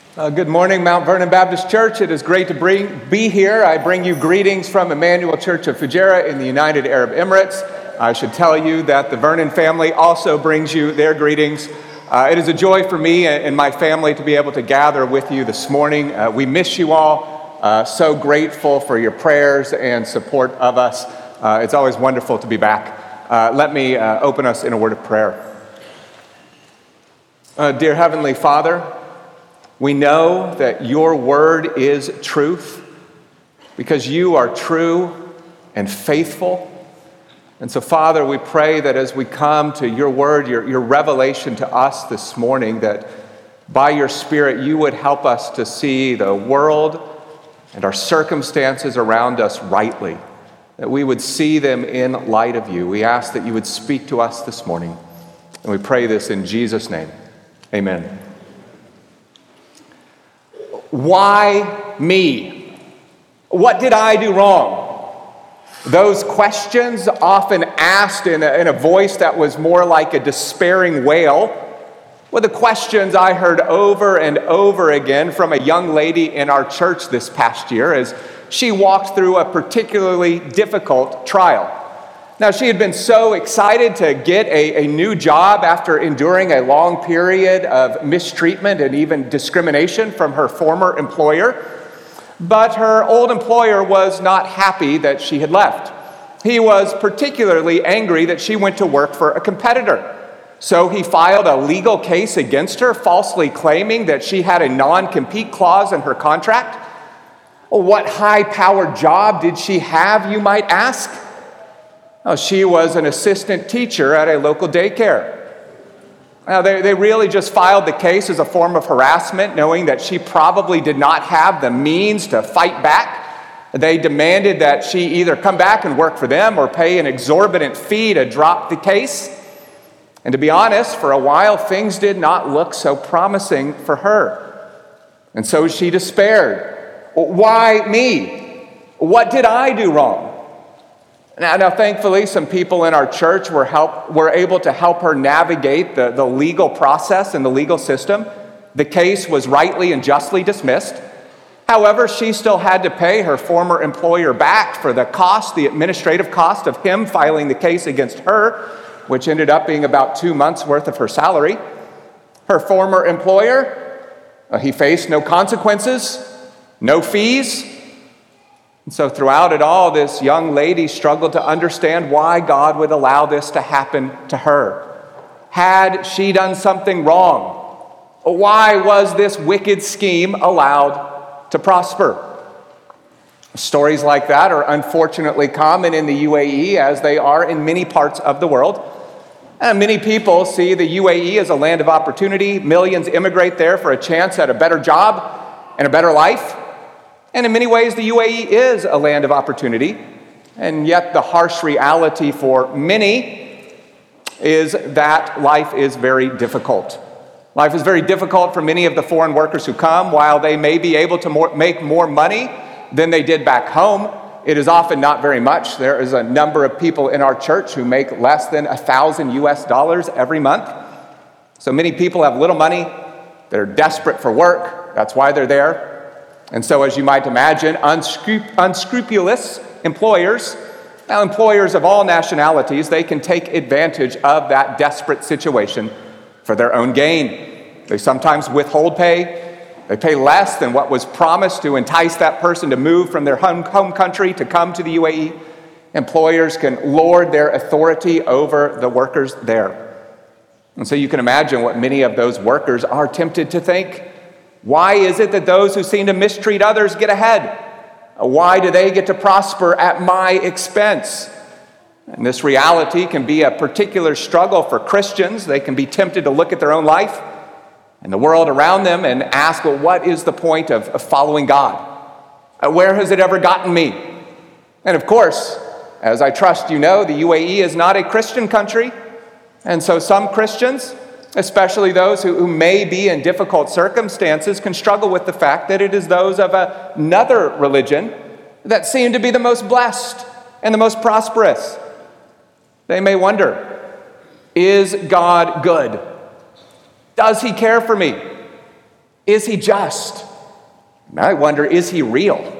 Good morning, Mount Vernon Baptist Church. It is great to be here. I bring you greetings from Emmanuel Church of Fujairah in the United Arab Emirates. I should tell you that the Vernon family also brings you their greetings. It is a joy for me and my family to be able to gather with you this morning. We miss you all. So grateful for your prayers and support of us. It's always wonderful to be back. Let me open us in a word of prayer. Dear Heavenly Father, we know that your word is truth because you are true and faithful. And so, Father, we pray that as we come to your word, your revelation to us this morning, that by your Spirit you would help us to see the world and our circumstances around us rightly, that we would see them in light of you. We ask that you would speak to us this morning. And we pray this in Jesus' name. Amen. Why me? What did I do wrong? Those questions, often asked in a voice that was more like a despairing wail, were the questions I heard over and over again from a young lady in our church this past year as she walked through a particularly difficult trial. Now, she had been so excited to get a new job after enduring a long period of mistreatment and even discrimination from her former employer. But her old employer was not happy that she had left. He was particularly angry that she went to work for a competitor. So he filed a legal case against her, falsely claiming that she had a non-compete clause in her contract. Well, what high-powered job did she have, you might ask? Oh, she was an assistant teacher at a local daycare. Now, they really just filed the case as a form of harassment, knowing that she probably did not have the means to fight back. They demanded that she either come back and work for them or pay an exorbitant fee to drop the case. And to be honest, for a while, things did not look so promising for her. And so she despaired. Why me? What did I do wrong? Now, thankfully, some people in our church were able to help her navigate the legal process and the legal system. The case was rightly and justly dismissed. However, she still had to pay her former employer back for the administrative cost of him filing the case against her, which ended up being about 2 months' worth of her salary. Her former employer, he faced no consequences, no fees. And so throughout it all, this young lady struggled to understand why God would allow this to happen to her. Had she done something wrong? Why was this wicked scheme allowed to prosper? Stories like that are unfortunately common in the UAE, as they are in many parts of the world. And many people see the UAE as a land of opportunity. Millions immigrate there for a chance at a better job and a better life. And in many ways, the UAE is a land of opportunity. And yet the harsh reality for many is that life is very difficult. Life is very difficult for many of the foreign workers who come. While they may be able to make more money than they did back home, it is often not very much. There is a number of people in our church who make less than $1,000 every month. So many people have little money. They're desperate for work. That's why they're there. And so, as you might imagine, unscrupulous employers, now employers of all nationalities, they can take advantage of that desperate situation for their own gain. They sometimes withhold pay. They pay less than what was promised to entice that person to move from their home country to come to the UAE. Employers can lord their authority over the workers there. And so you can imagine what many of those workers are tempted to think. Why is it that those who seem to mistreat others get ahead? Why do they get to prosper at my expense? And this reality can be a particular struggle for Christians. They can be tempted to look at their own life and the world around them and ask, well, what is the point of following God? Where has it ever gotten me? And of course, as I trust you know, the UAE is not a Christian country. And so some Christians, especially those who may be in difficult circumstances, can struggle with the fact that it is those of another religion that seem to be the most blessed and the most prosperous. They may wonder, is God good? Does he care for me? Is he just? I wonder, is he real?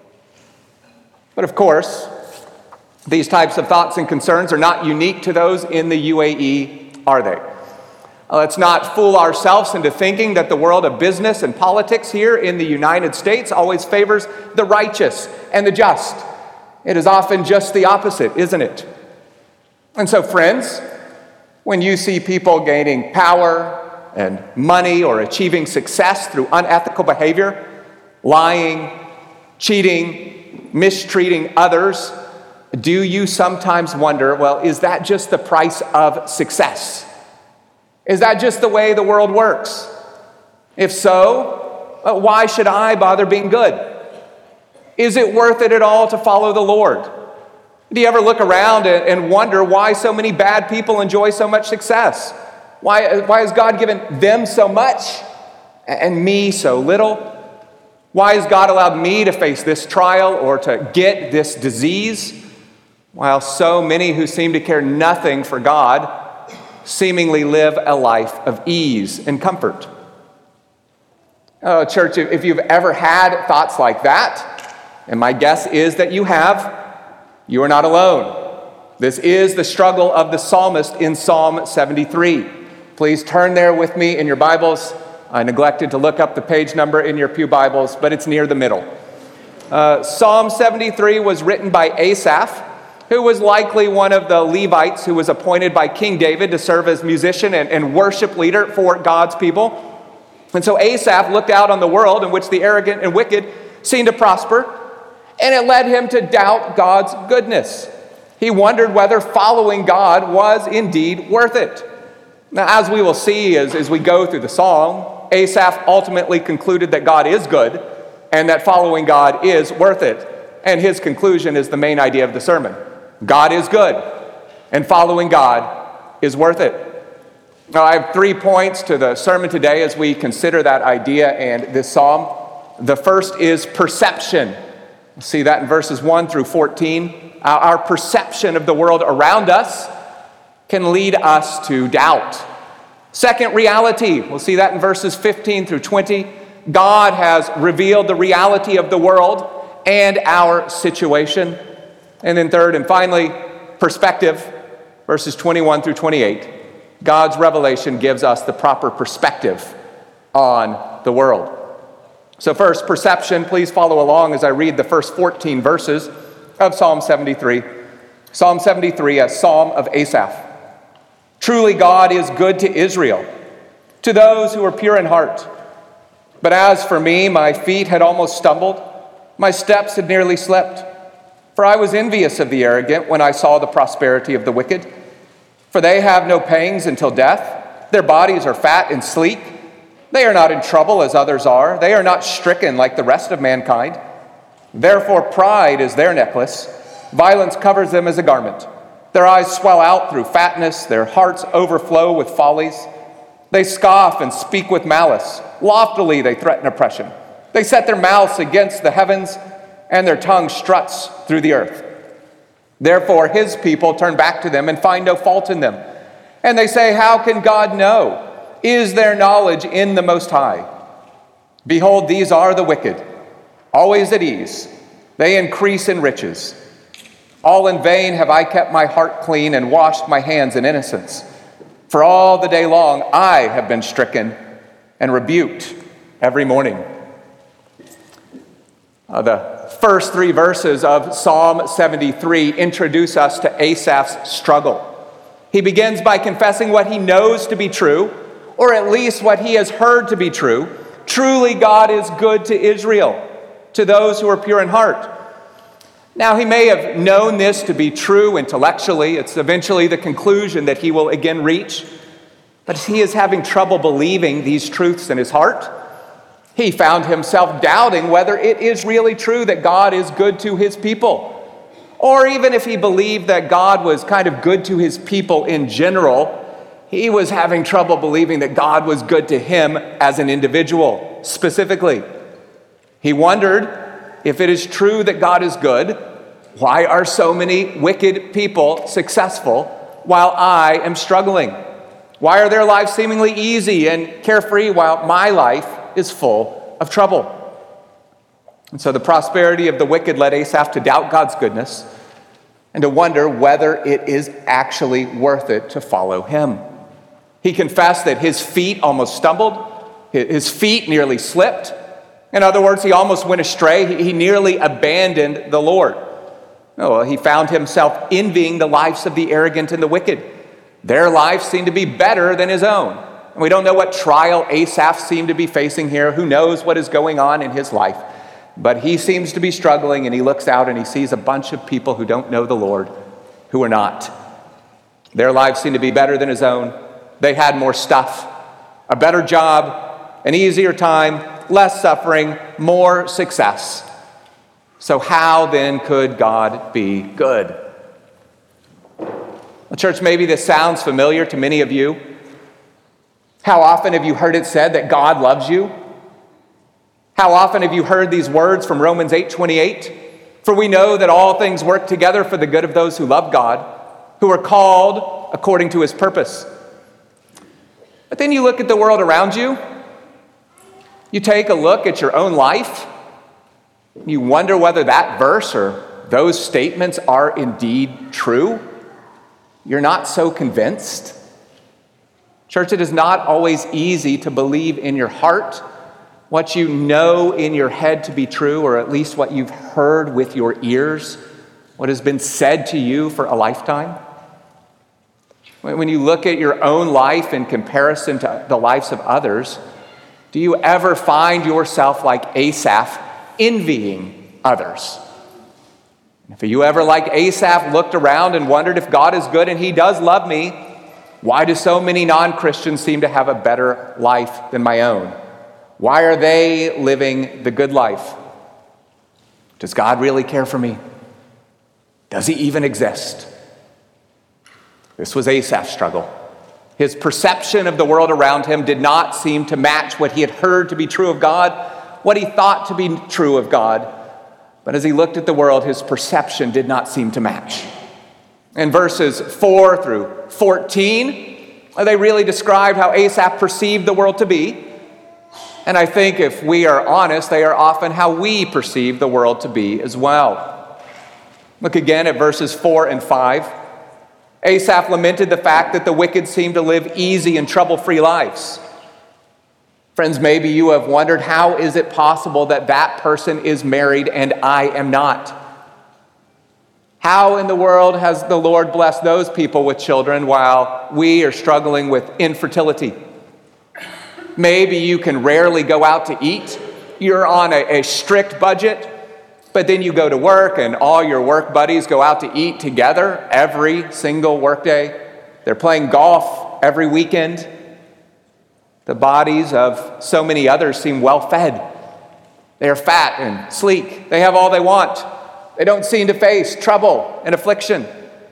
But of course, these types of thoughts and concerns are not unique to those in the UAE, are they? Let's not fool ourselves into thinking that the world of business and politics here in the United States always favors the righteous and the just. It is often just the opposite, isn't it? And so, friends, when you see people gaining power and money or achieving success through unethical behavior, lying, cheating, mistreating others, do you sometimes wonder, well, is that just the price of success? Is that just the way the world works? If so, why should I bother being good? Is it worth it at all to follow the Lord? Do you ever look around and wonder why so many bad people enjoy so much success? Why has God given them so much and me so little? Why has God allowed me to face this trial or to get this disease, while so many who seem to care nothing for God seemingly live a life of ease and comfort? Oh, church, if you've ever had thoughts like that, and my guess is that you have, you are not alone. This is the struggle of the psalmist in Psalm 73. Please turn there with me in your Bibles. I neglected to look up the page number in your pew Bibles, but it's near the middle. Psalm 73 was written by Asaph, who was likely one of the Levites who was appointed by King David to serve as musician and worship leader for God's people. And so Asaph looked out on the world in which the arrogant and wicked seemed to prosper, and it led him to doubt God's goodness. He wondered whether following God was indeed worth it. Now, as we will see as we go through the song, Asaph ultimately concluded that God is good and that following God is worth it. And his conclusion is the main idea of the sermon. God is good, and following God is worth it. Now, I have 3 points to the sermon today as we consider that idea and this psalm. The first is perception. We'll see that in verses 1 through 14. Our perception of the world around us can lead us to doubt. Second, reality. We'll see that in verses 15 through 20. God has revealed the reality of the world and our situation. And then third and finally, perspective, verses 21 through 28. God's revelation gives us the proper perspective on the world. So first, perception. Please follow along as I read the first 14 verses of Psalm 73. Psalm 73, a psalm of Asaph. Truly God is good to Israel, to those who are pure in heart. But as for me, my feet had almost stumbled, my steps had nearly slipped. For I was envious of the arrogant when I saw the prosperity of the wicked. For they have no pangs until death. Their bodies are fat and sleek. They are not in trouble as others are. They are not stricken like the rest of mankind. Therefore pride is their necklace. Violence covers them as a garment. Their eyes swell out through fatness. Their hearts overflow with follies. They scoff and speak with malice. Loftily they threaten oppression. They set their mouths against the heavens, and their tongue struts through the earth. Therefore his people turn back to them and find no fault in them. And they say, how can God know? Is there knowledge in the Most High? Behold, these are the wicked, always at ease. They increase in riches. All in vain have I kept my heart clean and washed my hands in innocence. For all the day long I have been stricken and rebuked every morning. The first 3 verses of Psalm 73 introduce us to Asaph's struggle. He begins by confessing what he knows to be true, or at least what he has heard to be true. Truly God is good to Israel, to those who are pure in heart. Now, he may have known this to be true intellectually. It's eventually the conclusion that he will again reach. But he is having trouble believing these truths in his heart. He found himself doubting whether it is really true that God is good to his people. Or even if he believed that God was kind of good to his people in general, he was having trouble believing that God was good to him as an individual, specifically. He wondered, if it is true that God is good, why are so many wicked people successful while I am struggling? Why are their lives seemingly easy and carefree while my life is full of trouble. And so the prosperity of the wicked led Asaph to doubt God's goodness and to wonder whether it is actually worth it to follow him. He confessed that his feet almost stumbled, his feet nearly slipped. In other words, he almost went astray. He nearly abandoned the Lord. Oh, he found himself envying the lives of the arrogant and the wicked. Their lives seemed to be better than his own. And we don't know what trial Asaph seemed to be facing here. Who knows what is going on in his life? But he seems to be struggling, and he looks out and he sees a bunch of people who don't know the Lord, who are not. Their lives seem to be better than his own. They had more stuff, a better job, an easier time, less suffering, more success. So how then could God be good? Well, church, maybe this sounds familiar to many of you. How often have you heard it said that God loves you? How often have you heard these words from Romans 8:28? For we know that all things work together for the good of those who love God, who are called according to his purpose. But then you look at the world around you, you take a look at your own life, you wonder whether that verse or those statements are indeed true. You're not so convinced. Church, it is not always easy to believe in your heart what you know in your head to be true, or at least what you've heard with your ears, what has been said to you for a lifetime. When you look at your own life in comparison to the lives of others, do you ever find yourself like Asaph, envying others? If you ever, like Asaph, looked around and wondered if God is good and he does love me, why do so many non-Christians seem to have a better life than my own? Why are they living the good life? Does God really care for me? Does he even exist? This was Asaph's struggle. His perception of the world around him did not seem to match what he had heard to be true of God, what he thought to be true of God. But as he looked at the world, his perception did not seem to match. In verses 4 through 14, they really describe how Asaph perceived the world to be. And I think if we are honest, they are often how we perceive the world to be as well. Look again at verses 4 and 5. Asaph lamented the fact that the wicked seem to live easy and trouble-free lives. Friends, maybe you have wondered, how is it possible that that person is married and I am not? How in the world has the Lord blessed those people with children while we are struggling with infertility? Maybe you can rarely go out to eat. You're on a strict budget, but then you go to work and all your work buddies go out to eat together every single workday. They're playing golf every weekend. The bodies of so many others seem well fed. They are fat and sleek. They have all they want. They don't seem to face trouble and affliction.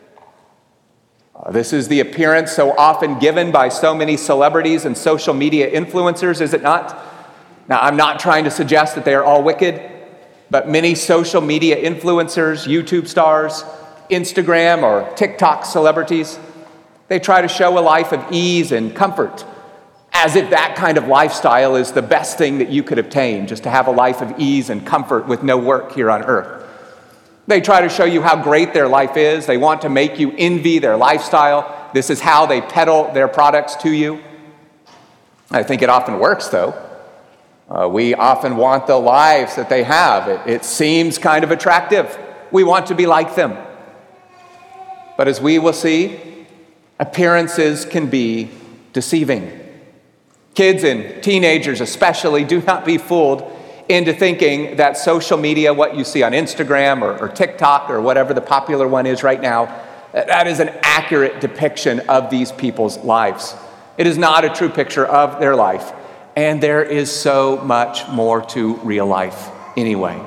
This is the appearance so often given by so many celebrities and social media influencers, is it not? Now, I'm not trying to suggest that they are all wicked, but many social media influencers, YouTube stars, Instagram or TikTok celebrities, they try to show a life of ease and comfort, as if that kind of lifestyle is the best thing that you could obtain, just to have a life of ease and comfort with no work here on earth. They try to show you how great their life is. They want to make you envy their lifestyle. This is how they peddle their products to you. I think it often works, though. We often want the lives that they have. It seems kind of attractive. We want to be like them. But as we will see, appearances can be deceiving. Kids and teenagers especially, do not be fooled into thinking that social media, what you see on Instagram or TikTok or whatever the popular one is right now, that is an accurate depiction of these people's lives. It is not a true picture of their life. And there is so much more to real life anyway.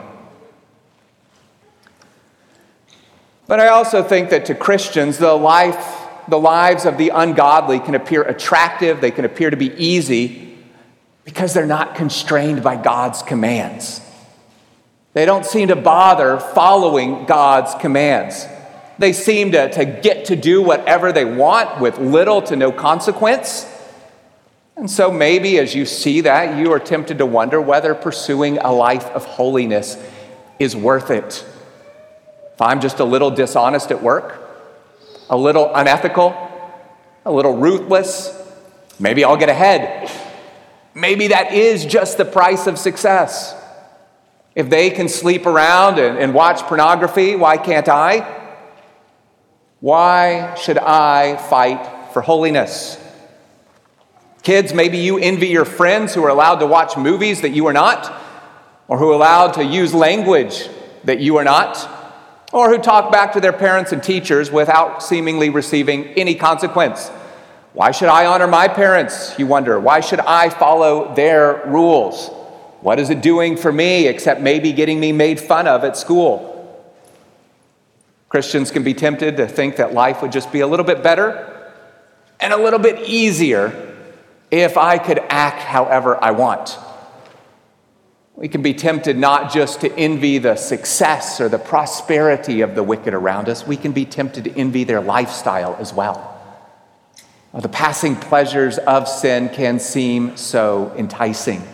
But I also think that to Christians, the lives of the ungodly can appear attractive, they can appear to be easy, because they're not constrained by God's commands. They don't seem to bother following God's commands. They seem to get to do whatever they want with little to no consequence. And so maybe as you see that, you are tempted to wonder whether pursuing a life of holiness is worth it. If I'm just a little dishonest at work, a little unethical, a little ruthless, maybe I'll get ahead. Maybe that is just the price of success. If they can sleep around and watch pornography, why can't I? Why should I fight for holiness? Kids, maybe you envy your friends who are allowed to watch movies that you are not, or who are allowed to use language that you are not, or who talk back to their parents and teachers without seemingly receiving any consequence. Why should I honor my parents, you wonder? Why should I follow their rules? What is it doing for me except maybe getting me made fun of at school? Christians can be tempted to think that life would just be a little bit better and a little bit easier if I could act however I want. We can be tempted not just to envy the success or the prosperity of the wicked around us, we can be tempted to envy their lifestyle as well. The passing pleasures of sin can seem so enticing.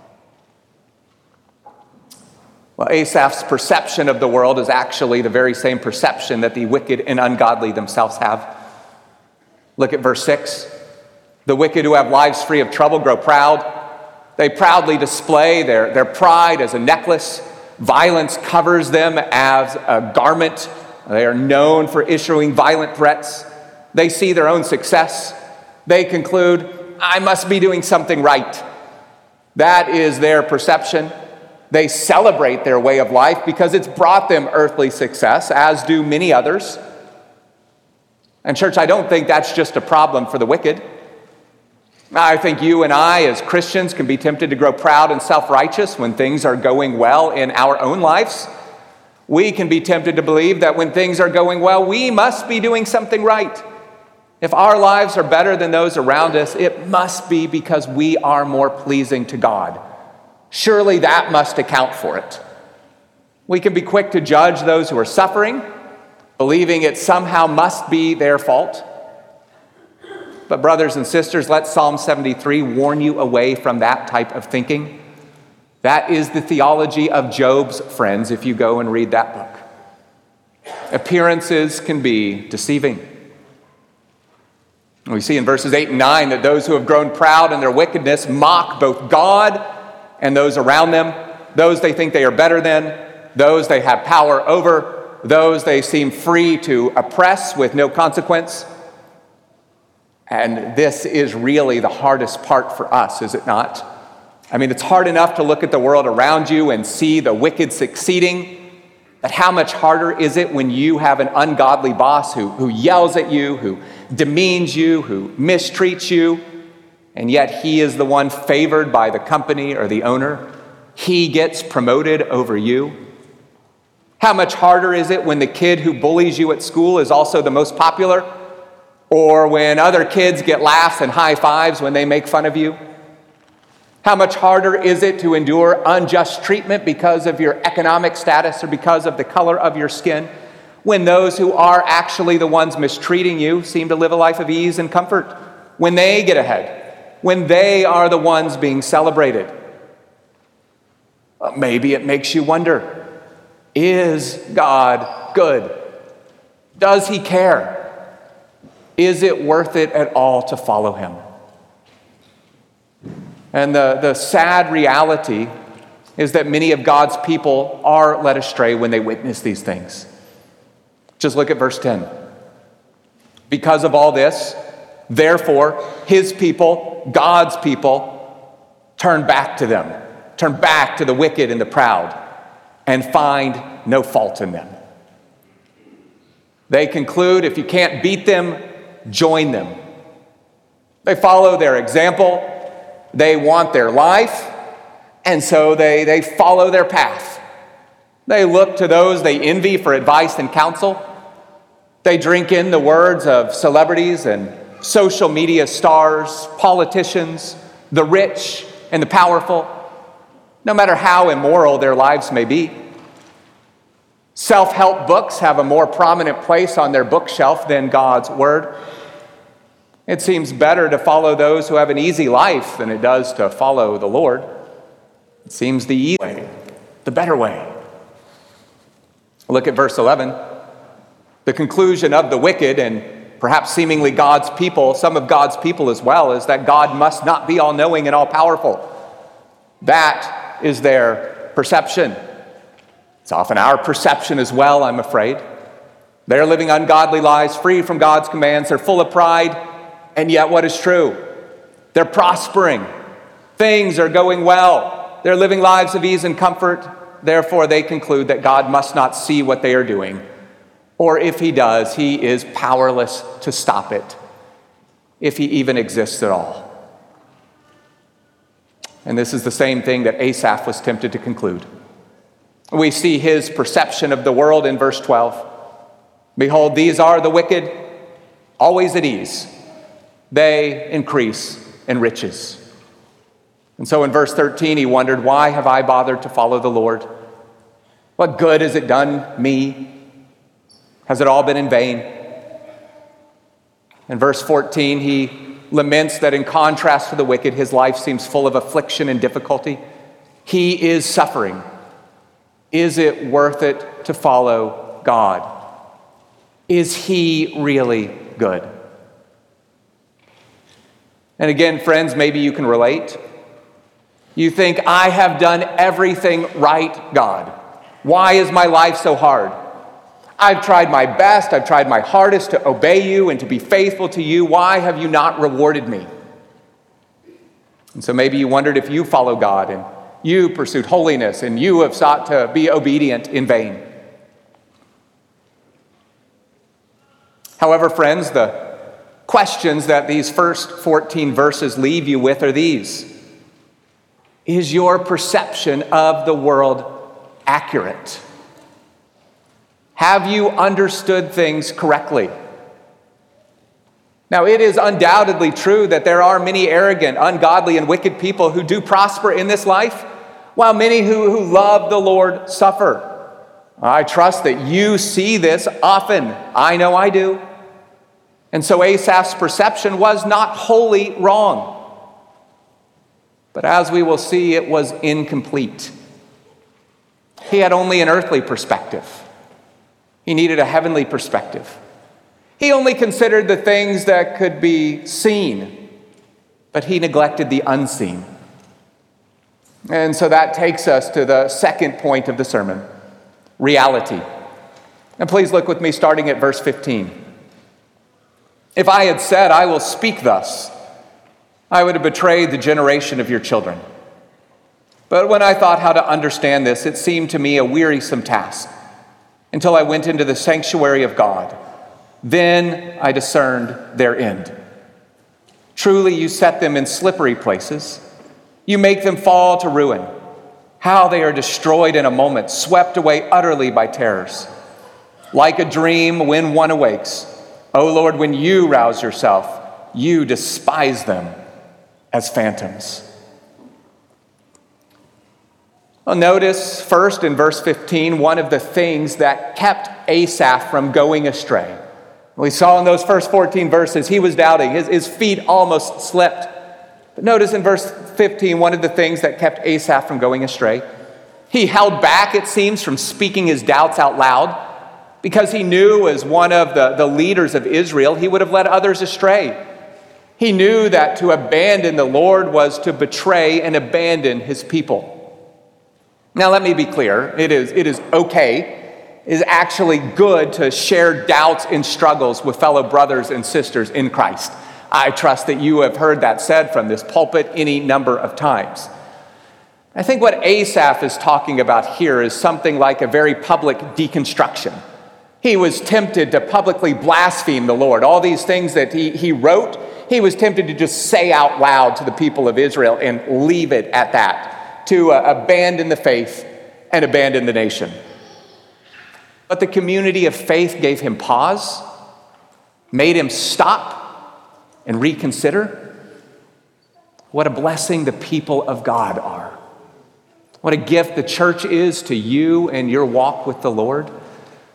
Well, Asaph's perception of the world is actually the very same perception that the wicked and ungodly themselves have. Look at verse 6. The wicked who have lives free of trouble grow proud. They proudly display their pride as a necklace. Violence covers them as a garment. They are known for issuing violent threats. They see their own success. They conclude, I must be doing something right. That is their perception. They celebrate their way of life because it's brought them earthly success, as do many others. And church, I don't think that's just a problem for the wicked. I think you and I as Christians can be tempted to grow proud and self-righteous when things are going well in our own lives. We can be tempted to believe that when things are going well, we must be doing something right. If our lives are better than those around us, it must be because we are more pleasing to God. Surely that must account for it. We can be quick to judge those who are suffering, believing it somehow must be their fault. But brothers and sisters, let Psalm 73 warn you away from that type of thinking. That is the theology of Job's friends if you go and read that book. Appearances can be deceiving. We see in verses 8 and 9 that those who have grown proud in their wickedness mock both God and those around them, those they think they are better than, those they have power over, those they seem free to oppress with no consequence. And this is really the hardest part for us, is it not? I mean, it's hard enough to look at the world around you and see the wicked succeeding, but how much harder is it when you have an ungodly boss who yells at you, who demeans you, who mistreats you, and yet he is the one favored by the company or the owner? He gets promoted over you. How much harder is it when the kid who bullies you at school is also the most popular? Or when other kids get laughs and high fives when they make fun of you? How much harder is it to endure unjust treatment because of your economic status or because of the color of your skin, when those who are actually the ones mistreating you seem to live a life of ease and comfort, when they get ahead, when they are the ones being celebrated? Maybe it makes you wonder, is God good? Does he care? Is it worth it at all to follow him? And the sad reality is that many of God's people are led astray when they witness these things. Just look at verse 10. Because of all this, therefore, his people, God's people, turn back to them, turn back to the wicked and the proud, and find no fault in them. They conclude, if you can't beat them, join them. They follow their example. They want their life, and so they follow their path. They look to those they envy for advice and counsel. They drink in the words of celebrities and social media stars, politicians, the rich and the powerful, no matter how immoral their lives may be. Self-help books have a more prominent place on their bookshelf than God's word. It seems better to follow those who have an easy life than it does to follow the Lord. It seems the easy way, the better way. Look at verse 11. The conclusion of the wicked, and perhaps seemingly God's people, some of God's people as well, is that God must not be all-knowing and all-powerful. That is their perception. It's often our perception as well, I'm afraid. They're living ungodly lives, free from God's commands. They're full of pride, and yet what is true? They're prospering. Things are going well. They're living lives of ease and comfort. Therefore, they conclude that God must not see what they are doing. Or if he does, he is powerless to stop it, if he even exists at all. And this is the same thing that Asaph was tempted to conclude. We see his perception of the world in verse 12. Behold, these are the wicked, always at ease. They increase in riches. And so in verse 13, he wondered, why have I bothered to follow the Lord? What good has it done me? Has it all been in vain? In verse 14, he laments that in contrast to the wicked, his life seems full of affliction and difficulty. He is suffering. Is it worth it to follow God? Is he really good? And again, friends, maybe you can relate. You think, I have done everything right, God. Why is my life so hard? I've tried my best, I've tried my hardest to obey you and to be faithful to you. Why have you not rewarded me? And so maybe you wondered if you follow God and you pursued holiness and you have sought to be obedient in vain. However, friends, the questions that these first 14 verses leave you with are these. Is your perception of the world accurate? Have you understood things correctly? Now, it is undoubtedly true that there are many arrogant, ungodly, and wicked people who do prosper in this life, while many who love the Lord suffer. I trust that you see this often. I know I do. And so Asaph's perception was not wholly wrong. But as we will see, it was incomplete. He had only an earthly perspective. He needed a heavenly perspective. He only considered the things that could be seen, but he neglected the unseen. And so that takes us to the second point of the sermon, reality. And please look with me starting at verse 15. If I had said, I will speak thus, I would have betrayed the generation of your children. But when I thought how to understand this, it seemed to me a wearisome task until I went into the sanctuary of God. Then I discerned their end. Truly, you set them in slippery places. You make them fall to ruin. How they are destroyed in a moment, swept away utterly by terrors. Like a dream when one awakes. O Lord, when you rouse yourself, you despise them as phantoms. Well, notice first in verse 15, one of the things that kept Asaph from going astray. We saw in those first 14 verses, he was doubting. His feet almost slipped. But notice in verse 15, one of the things that kept Asaph from going astray. He held back, it seems, from speaking his doubts out loud because he knew as one of the leaders of Israel, he would have led others astray. He knew that to abandon the Lord was to betray and abandon his people. Now, let me be clear. It is okay. It is actually good to share doubts and struggles with fellow brothers and sisters in Christ. I trust that you have heard that said from this pulpit any number of times. I think what Asaph is talking about here is something like a very public deconstruction. He was tempted to publicly blaspheme the Lord. All these things that he wrote, he was tempted to just say out loud to the people of Israel and leave it at that, to abandon the faith and abandon the nation. But the community of faith gave him pause, made him stop and reconsider. What a blessing the people of God are. What a gift the church is to you and your walk with the Lord.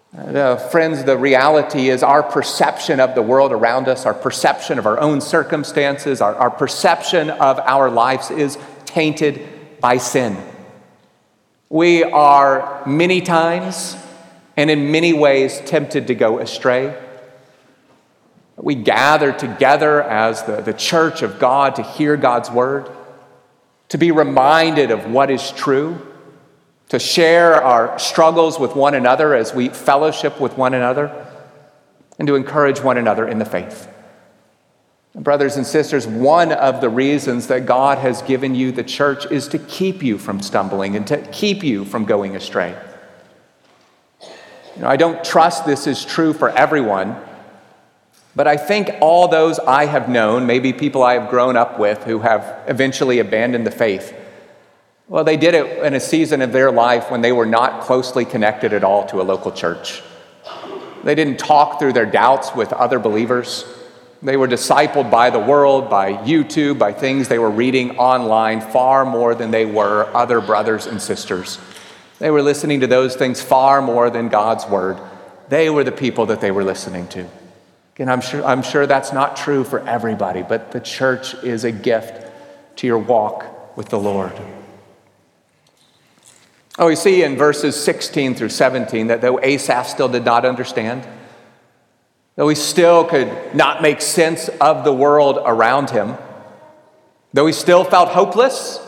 Friends, the reality is our perception of the world around us, our perception of our own circumstances, our perception of our lives is tainted by sin. We are many times and in many ways tempted to go astray. We gather together as the church of God to hear God's word, to be reminded of what is true, to share our struggles with one another as we fellowship with one another, and to encourage one another in the faith. Brothers and sisters, one of the reasons that God has given you the church is to keep you from stumbling and to keep you from going astray. I don't trust this is true for everyone, but I think all those I have known, maybe people I have grown up with who have eventually abandoned the faith, well, they did it in a season of their life when they were not closely connected at all to a local church. They didn't talk through their doubts with other believers. They were discipled by the world, by YouTube, by things they were reading online far more than they were other brothers and sisters. They were listening to those things far more than God's word. They were the people that they were listening to. Again, I'm sure that's not true for everybody, but the church is a gift to your walk with the Lord. We see in verses 16 through 17 that though Asaph still did not understand, though he still could not make sense of the world around him, though he still felt hopeless,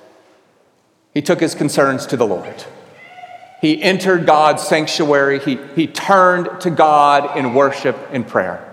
he took his concerns to the Lord. He entered God's sanctuary. He turned to God in worship and prayer.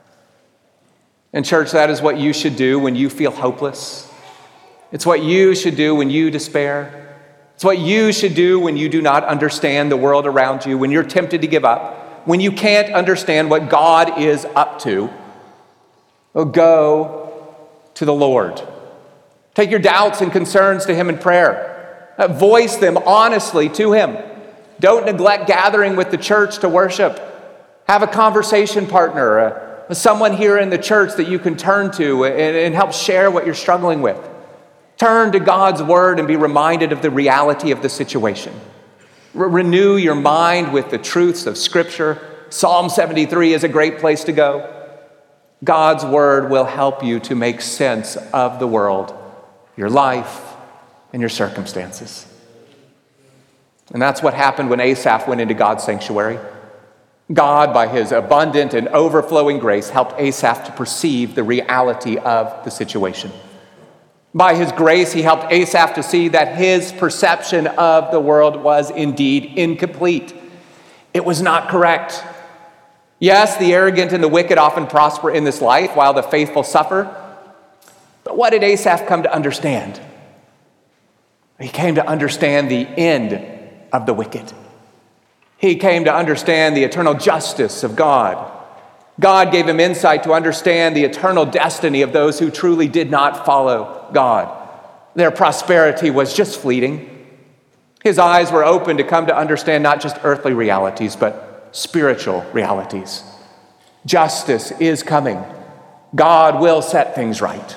And church, that is what you should do when you feel hopeless. It's what you should do when you despair. It's what you should do when you do not understand the world around you, when you're tempted to give up, when you can't understand what God is up to. Well, go to the Lord. Take your doubts and concerns to Him in prayer. Voice them honestly to Him. Don't neglect gathering with the church to worship. Have a conversation partner, someone here in the church that you can turn to and help share what you're struggling with. Turn to God's word and be reminded of the reality of the situation. Renew your mind with the truths of Scripture. Psalm 73 is a great place to go. God's word will help you to make sense of the world, your life, and your circumstances. And that's what happened when Asaph went into God's sanctuary. God, by His abundant and overflowing grace, helped Asaph to perceive the reality of the situation. By His grace, He helped Asaph to see that his perception of the world was indeed incomplete. It was not correct. Yes, the arrogant and the wicked often prosper in this life while the faithful suffer. But what did Asaph come to understand? He came to understand the end of the wicked. He came to understand the eternal justice of God. God gave him insight to understand the eternal destiny of those who truly did not follow God. Their prosperity was just fleeting. His eyes were open to come to understand not just earthly realities, but spiritual realities. Justice is coming. God will set things right.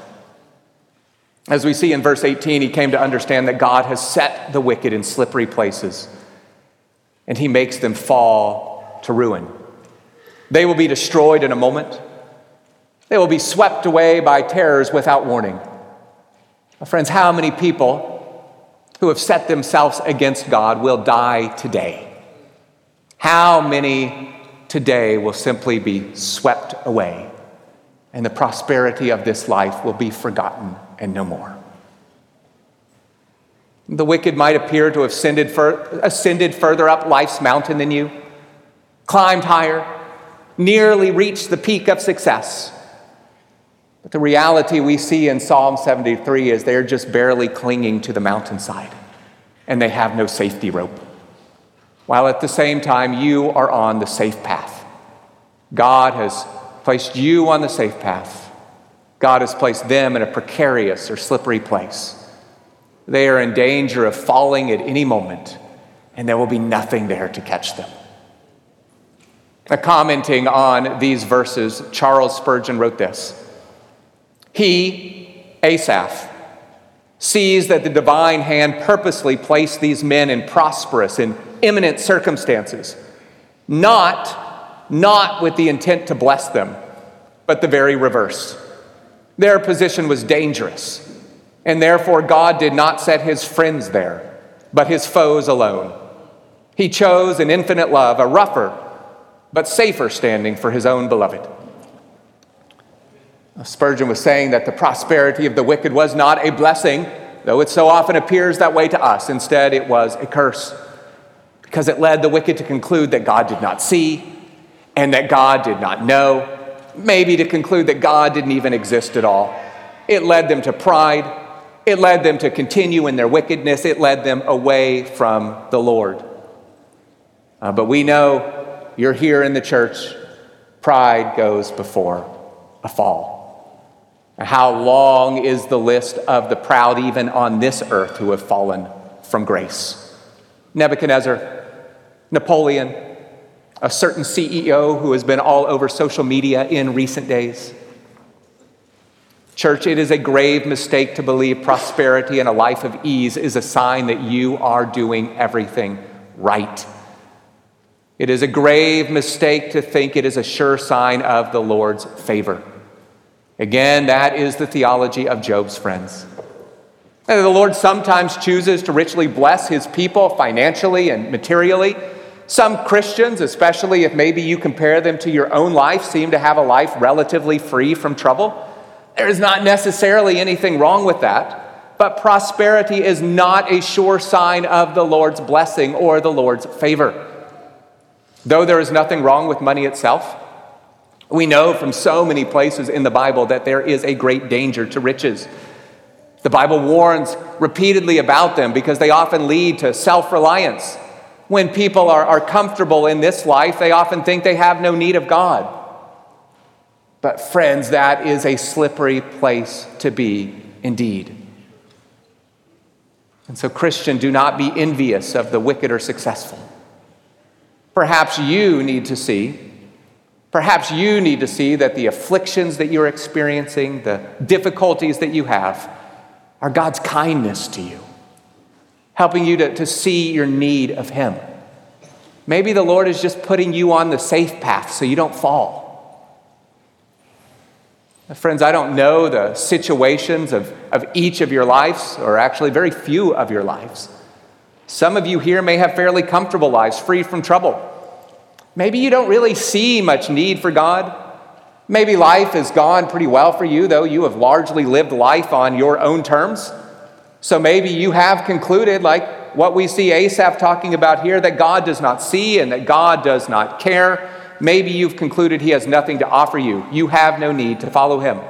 As we see in verse 18, he came to understand that God has set the wicked in slippery places, and He makes them fall to ruin. They will be destroyed in a moment. They will be swept away by terrors without warning. Friends, how many people who have set themselves against God will die today? How many today will simply be swept away, and the prosperity of this life will be forgotten and no more? The wicked might appear to have ascended further up life's mountain than you, climbed higher, nearly reached the peak of success. But the reality we see in Psalm 73 is they're just barely clinging to the mountainside, and they have no safety rope. While at the same time, you are on the safe path. God has placed you on the safe path. God has placed them in a precarious or slippery place. They are in danger of falling at any moment, and there will be nothing there to catch them. Commenting on these verses, Charles Spurgeon wrote this: He, Asaph, sees that the divine hand purposely placed these men in prosperous and imminent circumstances Not with the intent to bless them, but the very reverse. Their position was dangerous, and therefore God did not set his friends there, but his foes alone. He chose in infinite love a rougher but safer standing for his own beloved. Spurgeon was saying that the prosperity of the wicked was not a blessing, though it so often appears that way to us. Instead, it was a curse, because it led the wicked to conclude that God did not see and that God did not know, maybe to conclude that God didn't even exist at all. It led them to pride. It led them to continue in their wickedness. It led them away from the Lord. But we know, you're here in the church, pride goes before a fall. How long is the list of the proud even on this earth who have fallen from grace? Nebuchadnezzar, Napoleon, a certain CEO who has been all over social media in recent days. Church, it is a grave mistake to believe prosperity and a life of ease is a sign that you are doing everything right. It is a grave mistake to think it is a sure sign of the Lord's favor. Again, that is the theology of Job's friends. And the Lord sometimes chooses to richly bless his people financially and materially. Some Christians, especially if maybe you compare them to your own life, seem to have a life relatively free from trouble. There is not necessarily anything wrong with that, but prosperity is not a sure sign of the Lord's blessing or the Lord's favor. Though there is nothing wrong with money itself, we know from so many places in the Bible that there is a great danger to riches. The Bible warns repeatedly about them because they often lead to self-reliance. When people are comfortable in this life, they often think they have no need of God. But friends, that is a slippery place to be indeed. And so, Christian, do not be envious of the wicked or successful. Perhaps you need to see that the afflictions that you're experiencing, the difficulties that you have, are God's kindness to you, helping you to see your need of him. Maybe the Lord is just putting you on the safe path so you don't fall. Friends, I don't know the situations of each of your lives, or actually very few of your lives. Some of you here may have fairly comfortable lives, free from trouble. Maybe you don't really see much need for God. Maybe life has gone pretty well for you, though you have largely lived life on your own terms. So maybe you have concluded, like what we see Asaph talking about here, that God does not see and that God does not care. Maybe you've concluded he has nothing to offer you. You have no need to follow him.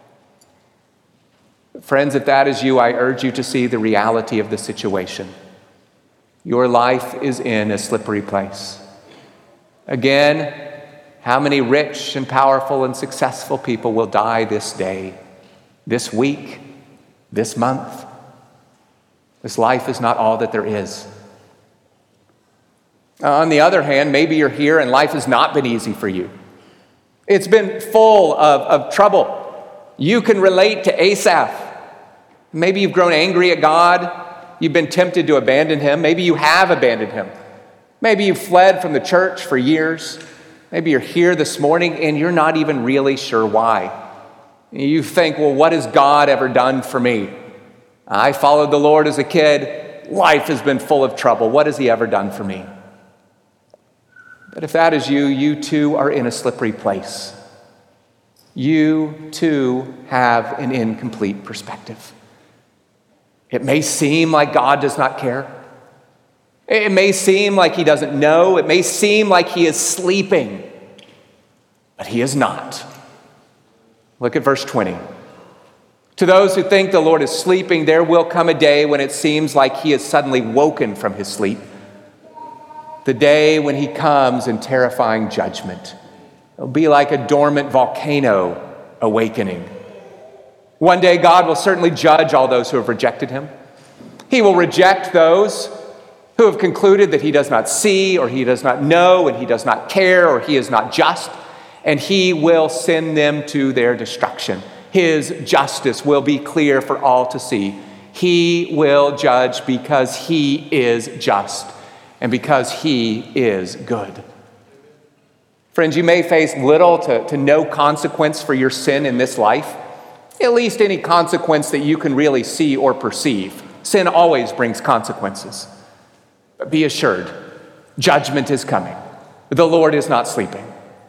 Friends, if that is you, I urge you to see the reality of the situation. Your life is in a slippery place. Again, how many rich and powerful and successful people will die this day, this week, this month? This life is not all that there is. On the other hand, maybe you're here and life has not been easy for you. It's been full of trouble. You can relate to Asaph. Maybe you've grown angry at God. You've been tempted to abandon him. Maybe you have abandoned him. Maybe you've fled from the church for years. Maybe you're here this morning and you're not even really sure why. You think, well, what has God ever done for me? I followed the Lord as a kid. Life has been full of trouble. What has he ever done for me? But if that is you, you too are in a slippery place. You too have an incomplete perspective. It may seem like God does not care. It may seem like he doesn't know. It may seem like he is sleeping. But he is not. Look at verse 20. To those who think the Lord is sleeping, there will come a day when it seems like he is suddenly woken from his sleep. The day when he comes in terrifying judgment. It'll be like a dormant volcano awakening. One day God will certainly judge all those who have rejected him. He will reject those who have concluded that he does not see, or he does not know, and he does not care, or he is not just, and he will send them to their destruction. His justice will be clear for all to see. He will judge because he is just and because he is good. Friends, you may face little to no consequence for your sin in this life, at least any consequence that you can really see or perceive. Sin always brings consequences. But be assured, judgment is coming. The Lord is not sleeping.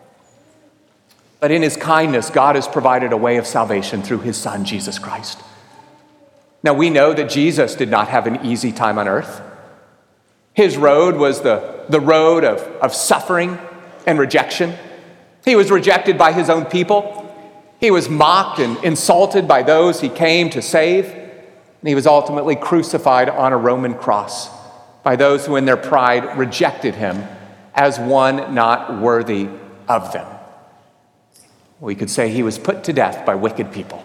But in his kindness, God has provided a way of salvation through his Son, Jesus Christ. Now, we know that Jesus did not have an easy time on earth. His road was the road of suffering and rejection. He was rejected by his own people. He was mocked and insulted by those he came to save. And he was ultimately crucified on a Roman cross by those who in their pride rejected him as one not worthy of them. We could say he was put to death by wicked people.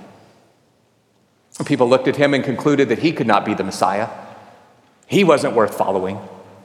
People looked at him and concluded that he could not be the Messiah. He wasn't worth following.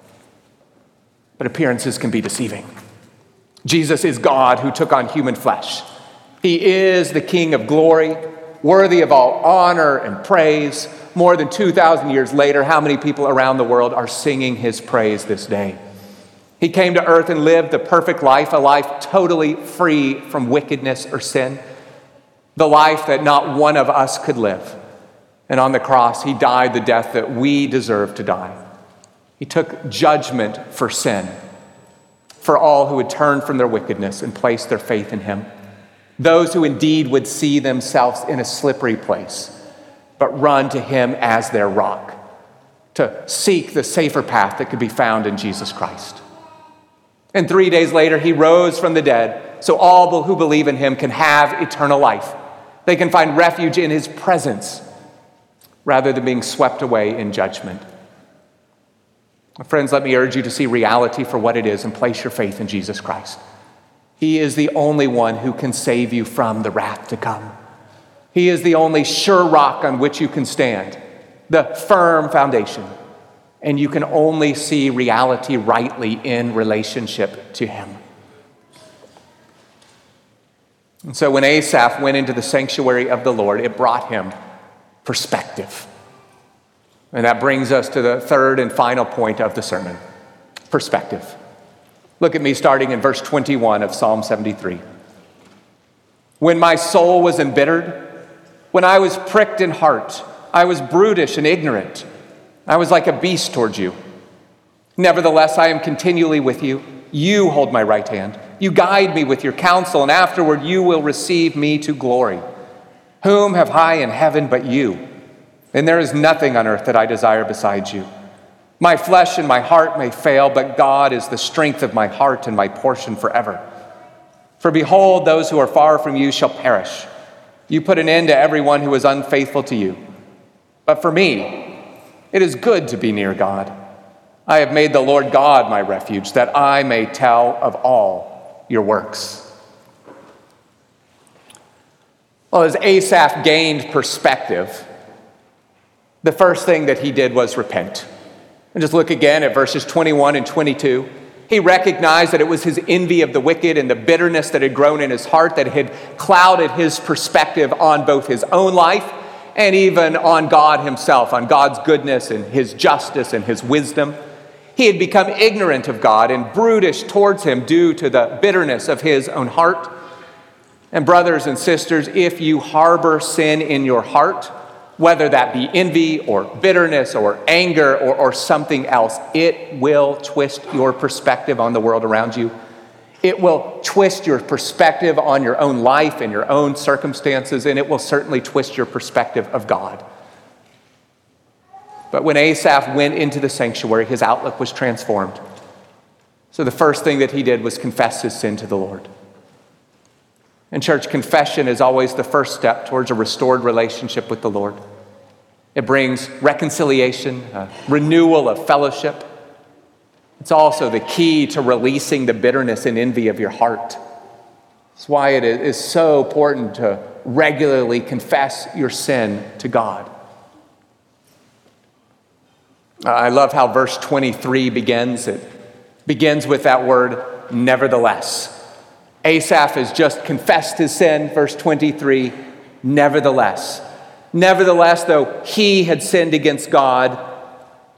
But appearances can be deceiving. Jesus is God who took on human flesh. He is the King of glory, worthy of all honor and praise. More than 2,000 years later, how many people around the world are singing his praise this day? He came to earth and lived the perfect life, a life totally free from wickedness or sin, the life that not one of us could live. And on the cross, he died the death that we deserve to die. He took judgment for sin, for all who would turn from their wickedness and place their faith in him. Those who indeed would see themselves in a slippery place, but run to him as their rock, to seek the safer path that could be found in Jesus Christ. And 3 days later, he rose from the dead, so all who believe in him can have eternal life. They can find refuge in his presence, rather than being swept away in judgment. Friends, let me urge you to see reality for what it is and place your faith in Jesus Christ. He is the only one who can save you from the wrath to come. He is the only sure rock on which you can stand, the firm foundation. And you can only see reality rightly in relationship to him. And so when Asaph went into the sanctuary of the Lord, it brought him perspective. And that brings us to the third and final point of the sermon, perspective. Look at me starting in verse 21 of Psalm 73. When my soul was embittered, when I was pricked in heart, I was brutish and ignorant. I was like a beast towards you. Nevertheless, I am continually with you. You hold my right hand. You guide me with your counsel, and afterward you will receive me to glory. Whom have I in heaven but you? And there is nothing on earth that I desire besides you. My flesh and my heart may fail, but God is the strength of my heart and my portion forever. For behold, those who are far from you shall perish. You put an end to everyone who is unfaithful to you. But for me, it is good to be near God. I have made the Lord God my refuge, that I may tell of all your works. Well, as Asaph gained perspective, the first thing that he did was repent. And just look again at verses 21 and 22. He recognized that it was his envy of the wicked and the bitterness that had grown in his heart that had clouded his perspective on both his own life and even on God himself, on God's goodness and his justice and his wisdom. He had become ignorant of God and brutish towards him due to the bitterness of his own heart. And brothers and sisters, if you harbor sin in your heart, whether that be envy or bitterness or anger or something else, it will twist your perspective on the world around you. It will twist your perspective on your own life and your own circumstances, and it will certainly twist your perspective of God. But when Asaph went into the sanctuary, his outlook was transformed. So the first thing that he did was confess his sin to the Lord. And church, confession is always the first step towards a restored relationship with the Lord. It brings reconciliation, renewal of fellowship. It's also the key to releasing the bitterness and envy of your heart. That's why it is so important to regularly confess your sin to God. I love how verse 23 begins. It begins with that word, nevertheless. Asaph has just confessed his sin, verse 23, nevertheless. Nevertheless, though he had sinned against God,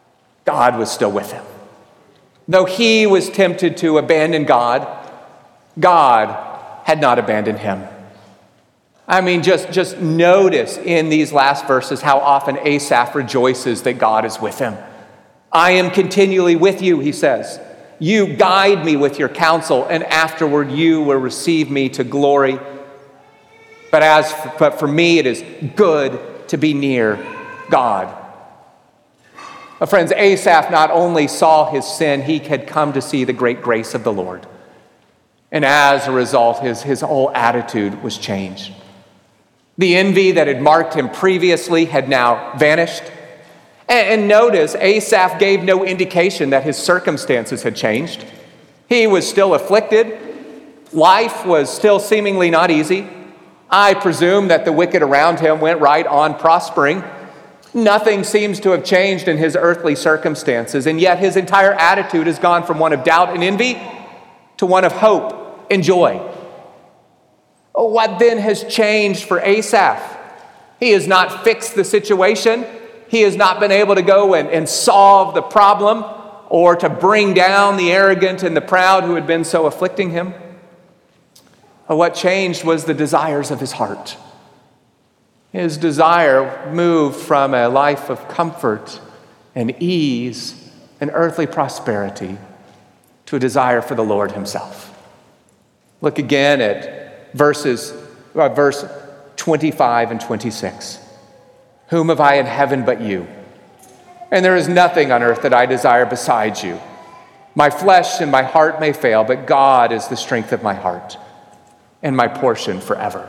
God was still with him. Though he was tempted to abandon God, God had not abandoned him. I mean, just notice in these last verses how often Asaph rejoices that God is with him. I am continually with you, he says. You guide me with your counsel, and afterward you will receive me to glory. But for me, it is good to be near God. Friends, Asaph not only saw his sin, he had come to see the great grace of the Lord. And as a result, his whole attitude was changed. The envy that had marked him previously had now vanished. And notice, Asaph gave no indication that his circumstances had changed. He was still afflicted. Life was still seemingly not easy. I presume that the wicked around him went right on prospering. Nothing seems to have changed in his earthly circumstances, and yet his entire attitude has gone from one of doubt and envy to one of hope and joy. What then has changed for Asaph? He has not fixed the situation. He has not been able to go and solve the problem or to bring down the arrogant and the proud who had been so afflicting him. What changed was the desires of his heart. His desire moved from a life of comfort and ease and earthly prosperity to a desire for the Lord himself. Look again at verse 25 and 26. Whom have I in heaven but you? And there is nothing on earth that I desire besides you. My flesh and my heart may fail, but God is the strength of my heart and my portion forever.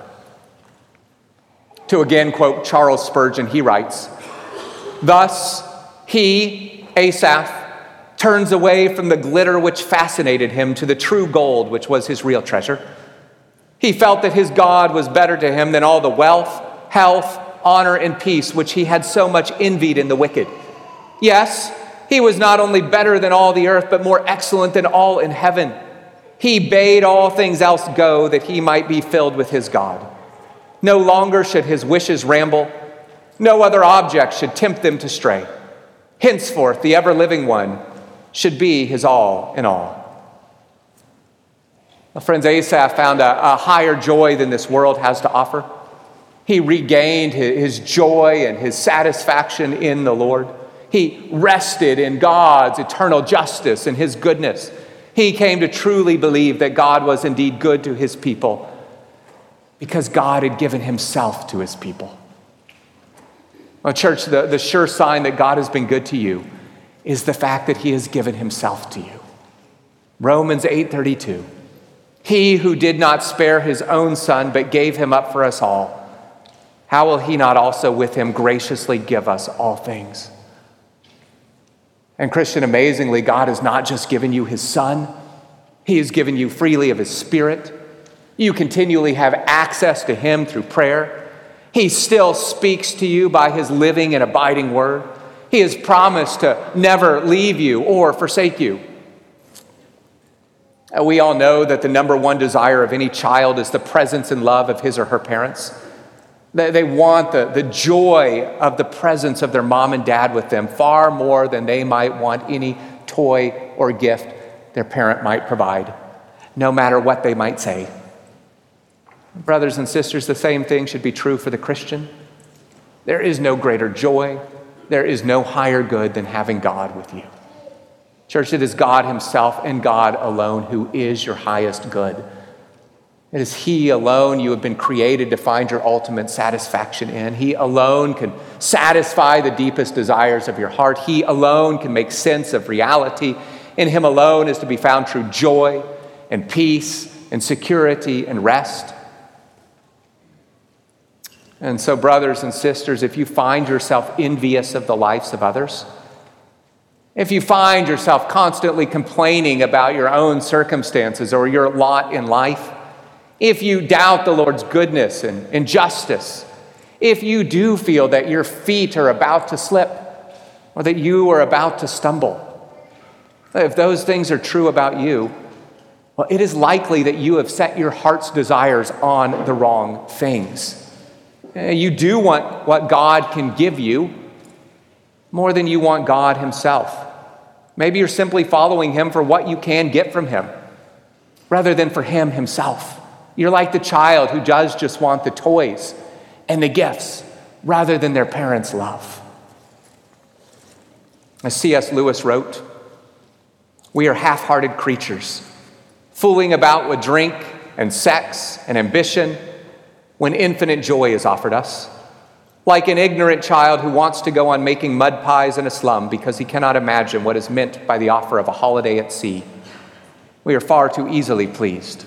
To again quote Charles Spurgeon, he writes, thus he, Asaph, turns away from the glitter which fascinated him to the true gold which was his real treasure. He felt that his God was better to him than all the wealth, health, honor, and peace which he had so much envied in the wicked. Yes, he was not only better than all the earth, but more excellent than all in heaven. He bade all things else go that he might be filled with his God. No longer should his wishes ramble. No other object should tempt them to stray. Henceforth, the ever-living one should be his all in all. Well, friends, Asaph found a higher joy than this world has to offer. He regained his joy and his satisfaction in the Lord. He rested in God's eternal justice and his goodness. He came to truly believe that God was indeed good to his people because God had given himself to his people. Well, church, the sure sign that God has been good to you is the fact that he has given himself to you. Romans 8:32. He who did not spare his own son, but gave him up for us all, how will he not also with him graciously give us all things? And Christian, amazingly, God has not just given you his son, he has given you freely of his Spirit. You continually have access to him through prayer. He still speaks to you by his living and abiding word. He has promised to never leave you or forsake you. We all know that the number one desire of any child is the presence and love of his or her parents. They want the joy of the presence of their mom and dad with them far more than they might want any toy or gift their parent might provide, no matter what they might say. Brothers and sisters, the same thing should be true for the Christian. There is no greater joy, there is no higher good than having God with you. Church, it is God himself and God alone who is your highest good. It is he alone you have been created to find your ultimate satisfaction in. He alone can satisfy the deepest desires of your heart. He alone can make sense of reality. In him alone is to be found true joy and peace and security and rest. And so, brothers and sisters, if you find yourself envious of the lives of others, if you find yourself constantly complaining about your own circumstances or your lot in life, if you doubt the Lord's goodness and justice, if you do feel that your feet are about to slip or that you are about to stumble, if those things are true about you, well, it is likely that you have set your heart's desires on the wrong things. You do want what God can give you more than you want God himself. Maybe you're simply following him for what you can get from him. rather than for him himself. You're like the child who does just want the toys and the gifts rather than their parents' love. As C.S. Lewis wrote, we are half-hearted creatures, fooling about with drink and sex and ambition when infinite joy is offered us. Like an ignorant child who wants to go on making mud pies in a slum because he cannot imagine what is meant by the offer of a holiday at sea. We are far too easily pleased.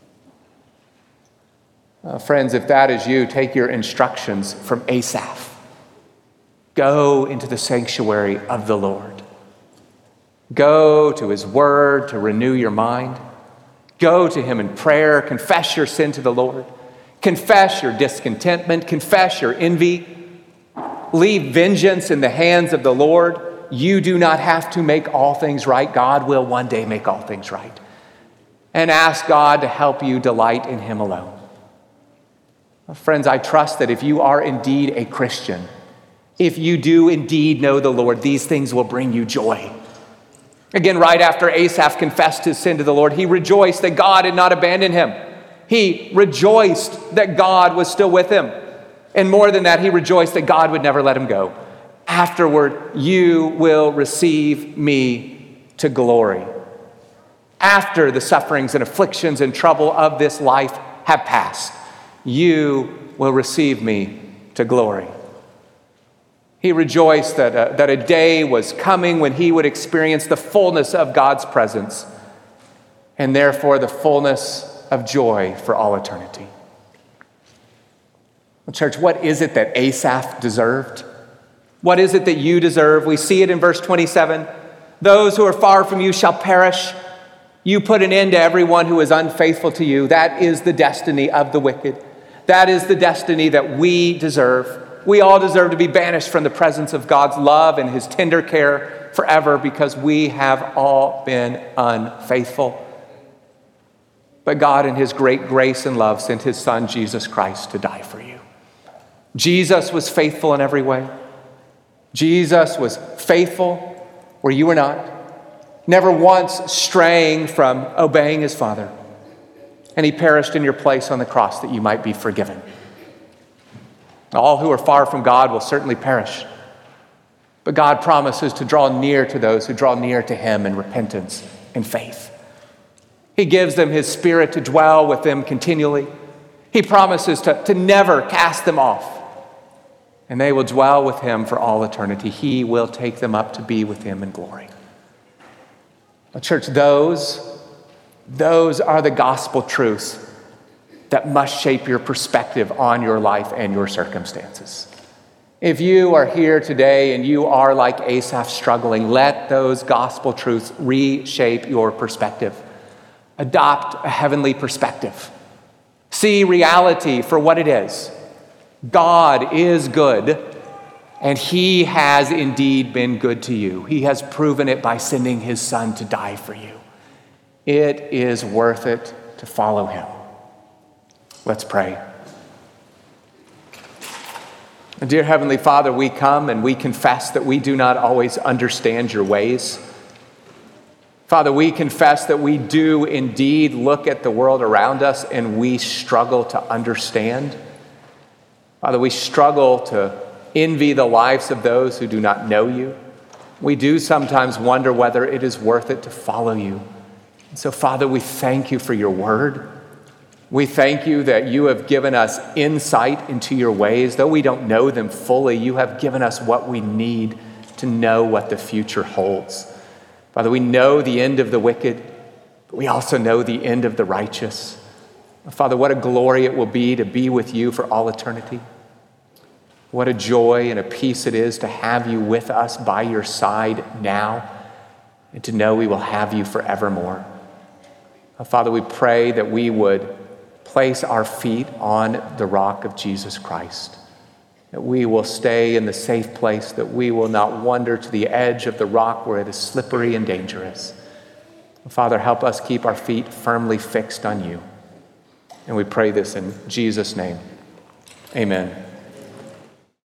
Friends, if that is you, take your instructions from Asaph. Go into the sanctuary of the Lord. Go to his word to renew your mind. Go to him in prayer. Confess your sin to the Lord. Confess your discontentment. Confess your envy. Leave vengeance in the hands of the Lord. You do not have to make all things right. God will one day make all things right. And ask God to help you delight in him alone. Friends, I trust that if you are indeed a Christian, if you do indeed know the Lord, these things will bring you joy. Again, right after Asaph confessed his sin to the Lord, he rejoiced that God had not abandoned him. He rejoiced that God was still with him. And more than that, he rejoiced that God would never let him go. Afterward, you will receive me to glory. After the sufferings and afflictions and trouble of this life have passed, you will receive me to glory. He rejoiced that a day was coming when he would experience the fullness of God's presence and therefore the fullness of joy for all eternity. Well, church, what is it that Asaph deserved? What is it that you deserve? We see it in verse 27. Those who are far from you shall perish. You put an end to everyone who is unfaithful to you. That is the destiny of the wicked. That is the destiny that we deserve. We all deserve to be banished from the presence of God's love and his tender care forever because we have all been unfaithful. But God in his great grace and love sent his son, Jesus Christ, to die for you. Jesus was faithful in every way. Jesus was faithful where you were not, never once straying from obeying his Father. And he perished in your place on the cross that you might be forgiven. All who are far from God will certainly perish. But God promises to draw near to those who draw near to him in repentance and faith. He gives them his Spirit to dwell with them continually. He promises to never cast them off. And they will dwell with him for all eternity. He will take them up to be with him in glory. Well, church, those are the gospel truths that must shape your perspective on your life and your circumstances. If you are here today and you are like Asaph struggling, let those gospel truths reshape your perspective. Adopt a heavenly perspective. See reality for what it is. God is good, and he has indeed been good to you. He has proven it by sending his son to die for you. It is worth it to follow him. Let's pray. Dear Heavenly Father, we come and we confess that we do not always understand your ways. Father, we confess that we do indeed look at the world around us and we struggle to understand. Father, we struggle to envy the lives of those who do not know you. We do sometimes wonder whether it is worth it to follow you. And so, Father, we thank you for your word. We thank you that you have given us insight into your ways. Though we don't know them fully, you have given us what we need to know what the future holds. Father, we know the end of the wicked, but we also know the end of the righteous. Father, what a glory it will be with you for all eternity. What a joy and a peace it is to have you with us by your side now and to know we will have you forevermore. Father, we pray that we would place our feet on the rock of Jesus Christ, that we will stay in the safe place, that we will not wander to the edge of the rock where it is slippery and dangerous. Father, help us keep our feet firmly fixed on you. And we pray this in Jesus' name. Amen.